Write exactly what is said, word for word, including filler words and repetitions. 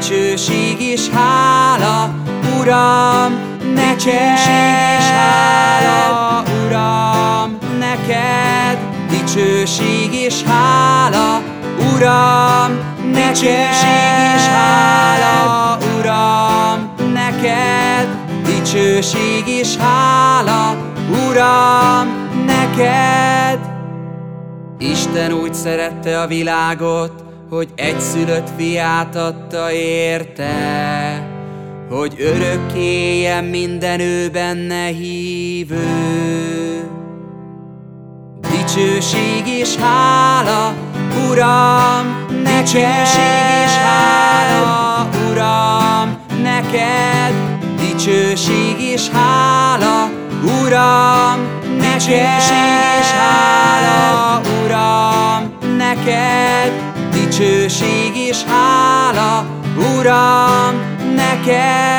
dicsőség és hála, Uram, neked. Dicsőség és hála, Uram, neked. Dicsőség és hála, Uram, neked. Dicsőség és hála, Uram, neked. Dicsőség és hála, Uram, neked. Isten úgy szerette a világot, hogy egyszülött fiát adta érte, hogy örökké éljen minden ő benne hívő. Dicsőség és hála, Uram, neked. Dicsőség és hála, Uram, neked. Dicsőség és hála, Uram, neked. Dicsőség és hála, Uram, neked. Dicsőség és hála, Uram, neked.